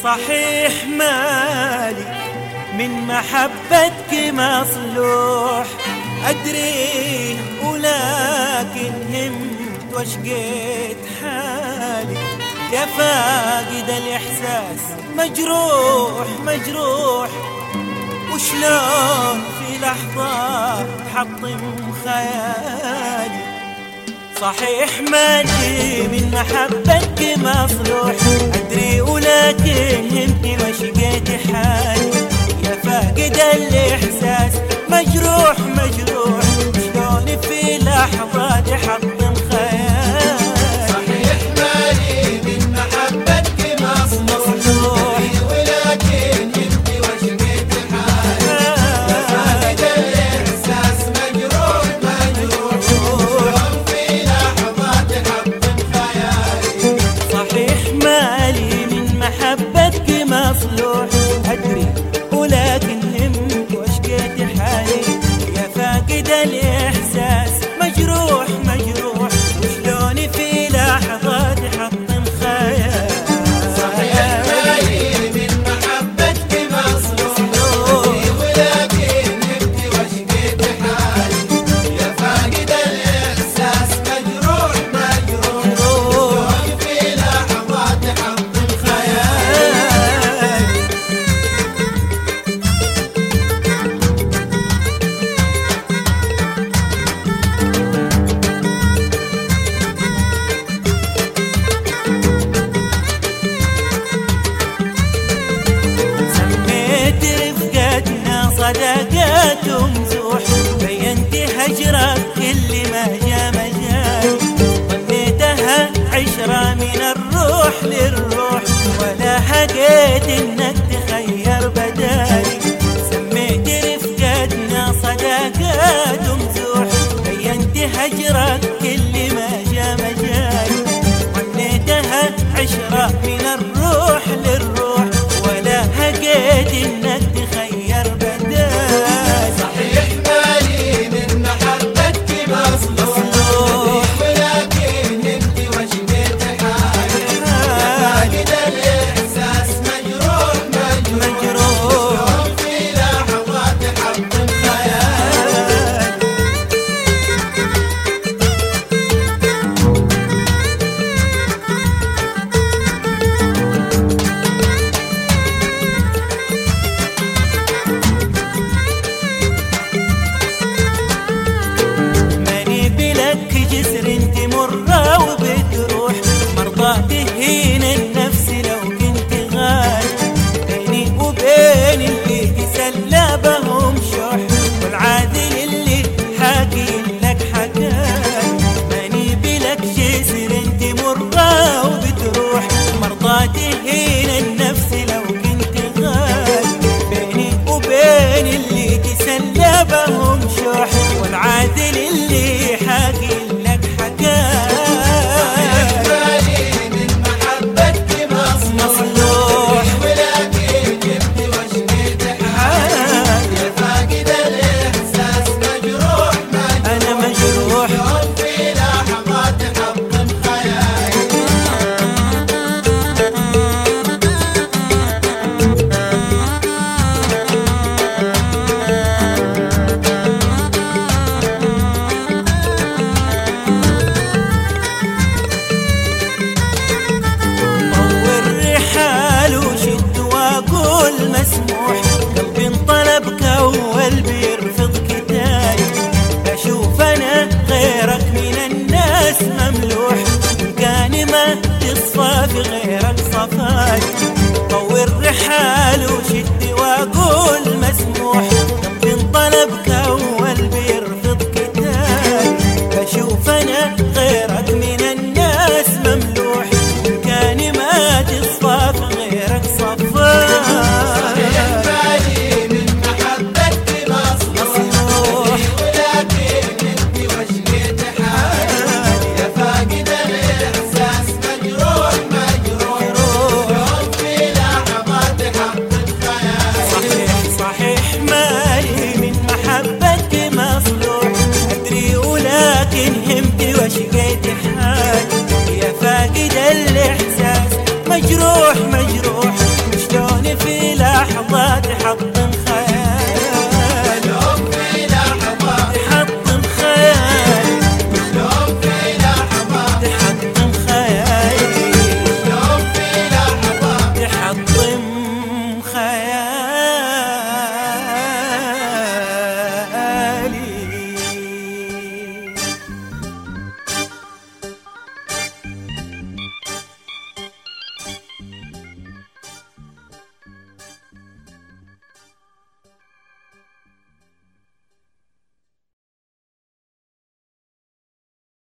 صحيح مالي من محبتك مصلوح أدري، ولكن همت وشقيت حالي يا فاقد الإحساس مجروح مجروح، وشلون في لحظة تحطم خيالي. صحيح مالي من محبتك مصلوح أدري، ولكن همتي وشقيت حالي يا فاقد الإحساس مجروح مجروح، شلون في لحظة تحطم خيالي. صحيح مالي من محبتك مصلوح ولكن همتي وشقيت حالي يا فاقد الإحساس مجروح مجروح، شلون في لحظة تحطم خيالي. صحيح مالي من محبتك مصلوح أدري، ولكن همت وشقيت حالي يا فاقد الإحساس مجروح مجروح، وشلون في لحظة تحطم خيالي. صحيح مالي من محبتك مصلوح ولكن همتي وشقيت حالي يا فاقد الإحساس مجروح مجروح، شلون في لحظة تحطم خيالي. سميت رفقتنا صداقات ومزوح، بينت هجرك كل ما جا مجال، ظنيتها عشرة من الروح للروح، ولا حقيت انك تخير بدالي. سميت رفقتنا صداقات ومزوح، بينت هجرك كل ما جا مجال، ظنيتها عشرة من الروح للروح، ولا حقيت انك تخير بدالي. صحيح مالي من محبتك مصلوح ولكن همتي وشقيت حالي يا فاقد الإحساس مجروح مجروح، شلون في لحظة تحطم خيالي. ماني بلك جسر انت مرة وبتروح، مرضى تهين النفس لو كنت غالي، بيني وبين اللي تسلى بهم شح، والعادل اللي حاكي لك حكاي. ماني بلك جسر انت مرة وبتروح، مرضى تهين النفس لو كنت غالي، بيني وبين اللي تسلى بهم شح، والعادل اللي حاكي لك حكاي. مالي من محبتك مصلوح ولكن همتي وشقيت حالي يا فاقد الإحساس مجروح أنا مجروح، شلون في لحظة تحطم خيالي. طور رحال وشد واقول مسموح، قلبي انطلب كأول بيرفض كتاي، اشوف انا غيرك من الناس مملوح، إن كان ما تصفى في غيرك صفاي.